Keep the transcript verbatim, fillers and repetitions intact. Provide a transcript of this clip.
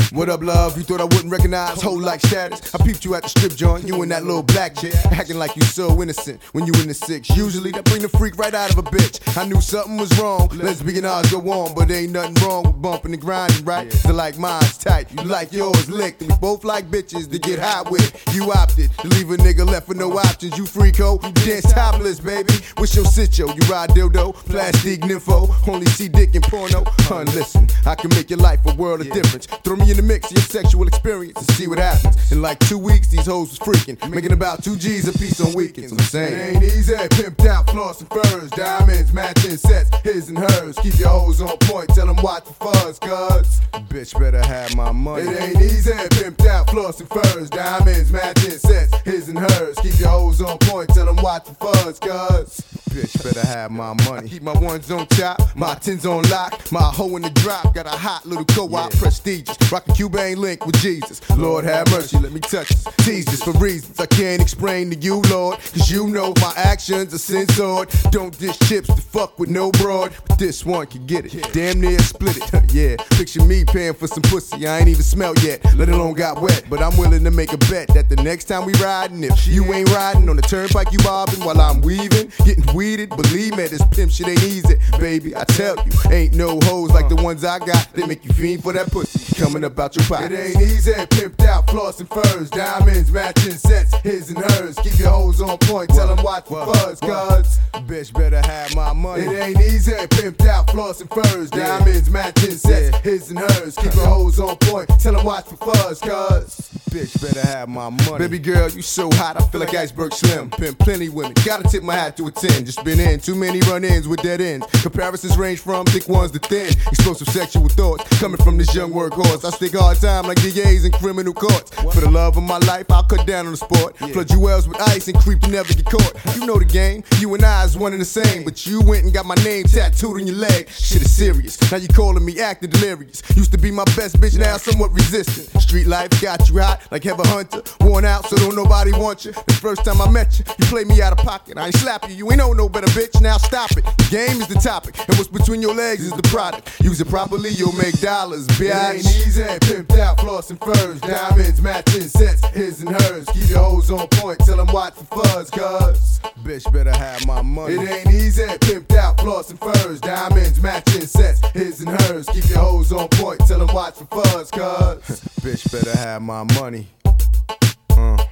What up, love? You thought I wouldn't recognize whole like status? I peeped you at the strip joint, you and that little black chick, acting like you so innocent when you in the six. Usually that bring the freak right out of a bitch. I knew something was wrong. Lesbian odds go on, but ain't nothing wrong with bumping and grinding, right? So like mine's tight, you like yours licked, and we both like bitches to get hot with. You opted to leave a nigga left with no options. You freako, you dance topless, baby. What's your sit, yo? You ride dildo, plastic nympho, only see dick in porno. Hun, listen, I can make your life a world of difference. Throw me in the mix of your sexual experience and see what happens. In like two weeks, these hoes was freaking, making about two G's a piece on weekends. I'm saying it ain't easy, pimped out, floss and furs, diamonds, matching sets, his and hers. Keep your hoes on point, tell them watch for fuzz, cuz bitch better have my money. It ain't easy, pimped out, floss and furs, diamonds, matching sets, his and hers. Keep your hoes on point, tell them watch for fuzz, cuz bitch better have my money. Keep my ones on top, my tens on lock, my hoe in the drop. Got a hot little co-op, yeah. Prestigious, rockin' Cuban link with Jesus. Lord have mercy, let me touch this. Tease this for reasons I can't explain to you, Lord. Cause you know my actions are censored. Don't dish chips to fuck with no broad, but this one can get it. Damn near split it. Yeah, picture me paying for some pussy I ain't even smelled yet, let alone got wet. But I'm willing to make a bet that the next time we riding, if you ain't riding on the turnpike, you bobbing while I'm weaving, getting weeded. Believe me, this pimp shit ain't easy, baby. I tell you, ain't no hoes like the ones I got. They make you fiend for that pussy coming up out your pocket. It ain't easy, pimped out, floss and furs, diamonds, matching sets, his and hers. Keep your hoes on point, tell them watch for fuzz, cuz bitch better have my money. It ain't easy, pimped out, floss and furs, diamonds, matching sets, his and hers. Keep your hoes on point, tell them watch for fuzz, cuz bitch better have my money. Baby girl, you so hot, I feel like Iceberg Slim. Pimp plenty women, gotta tip my hat to a ten. Just been in too many run-ins with dead ends. Comparisons range from thick ones to thin. Explosive sexual thoughts coming from this young workhorse. I stick hard time like D As in criminal courts. For the love of my life, I'll cut down on the sport. Flood you wells with ice and creep to never get caught. You know the game, you and I is one and the same. But you went and got my name tattooed on your leg. Shit is serious, now you calling me acting delirious. Used to be my best bitch, now somewhat resistant. Street life got you hot like Heather Hunter. Worn out so don't nobody want you. The first time I met you, you played me out of pocket. I ain't slap you, you ain't know no better bitch, now stop it. The game is the topic, and what's between your legs is the product. Use it properly, you'll make dollars, bitch. It ain't easy, pimped out, floss and furs, diamonds, matching sets, his and hers. Keep your hoes on point, tell them watch for fuzz, cuz bitch better have my money. It ain't easy, pimped out, floss and furs, diamonds, matching sets, his and hers. Keep your hoes on point, tell them watch for fuzz, cuz bitch better have my money. Uh.